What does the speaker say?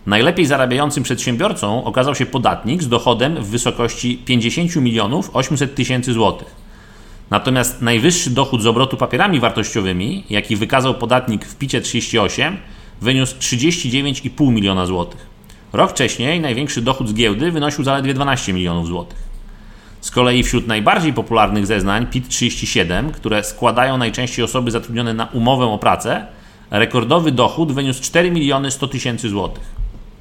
Najlepiej zarabiającym przedsiębiorcą okazał się podatnik z dochodem w wysokości 50 800 000 złotych. Natomiast najwyższy dochód z obrotu papierami wartościowymi, jaki wykazał podatnik w PIT 38, wyniósł 39,5 miliona złotych. Rok wcześniej największy dochód z giełdy wynosił zaledwie 12 milionów złotych. Z kolei wśród najbardziej popularnych zeznań PIT 37, które składają najczęściej osoby zatrudnione na umowę o pracę, rekordowy dochód wyniósł 4 100 000 złotych.